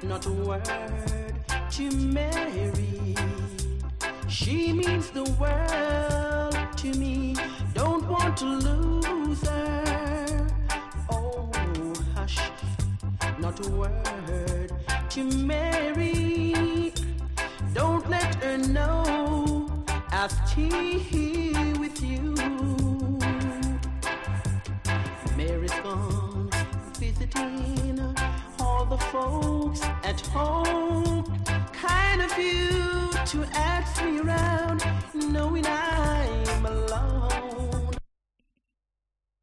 not a word to Mary. She means the world to me. Don't want to lose her. Oh, hush, not a word to Mary. Don't let her know I've tea with you. Mary's gone visiting all the folks at home. Kind of you to ask me around, knowing I'm alone.